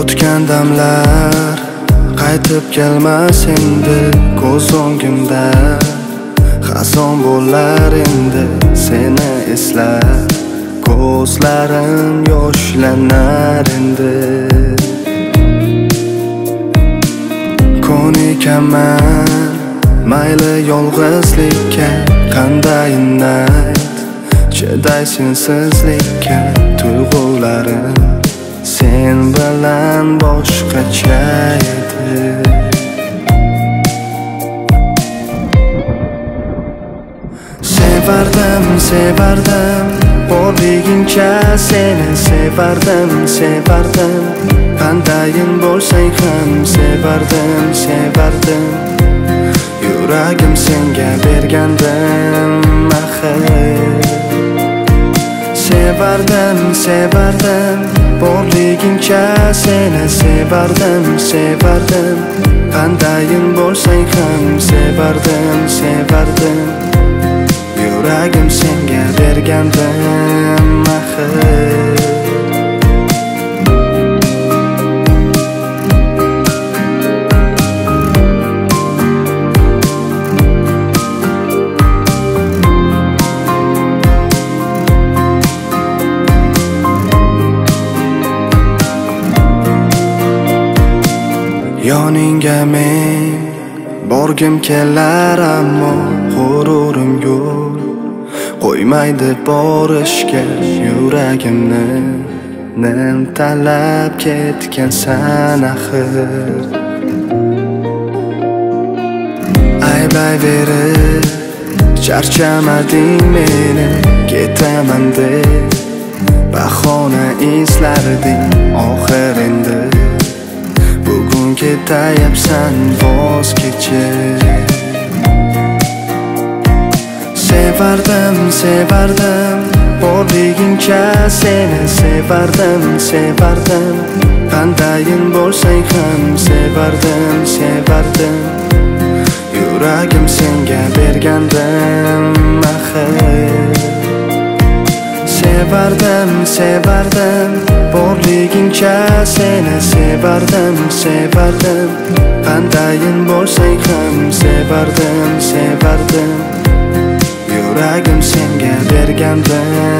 O'tgan damlar qaytib kelmas endi, ko'z o'ngimda xazon bo'lar endi. Seni eslab ko'zlarim yoshlanar endi. Ko'nikaman mayli yolg'izlikka, qandayin ayt chiday sensizlikka. Tuyg'ularim sen bilan boshqacha edi. Sevardim, sevardim, borligingcha seni sevardim, sevardim. Qandayin bo'lsang ham sevardim, sevardim. Yuragim senga bergandim axir. Sevardim, sevardim, borligingcha seni sevardim, sevardim. Qandayin bo'lsang ham sevardim, sevardim. Yuragim senga bergandim axir. Yoningga men borgim kelar, ammo g'ururim yo'q, qo'ymaydi borishga yuragimni. Nim talab ketgansan axir. Ayblayverib charchamading meni, ketaman deb bahona izlarding oxir endi. Bugun ketayapsan voz kechib. Sevardim, sevardim, borligingcha seni sevardim, sevardim. Qandayin bo'lsang ham sevardim, sevardim. Yuragim senga bergandim axir. Sevardim, sevardim, borligingcha seni sevardim, sevardim. Qandayin bo'lsang ham sevardim, sevardim. Yuragim senga bergandim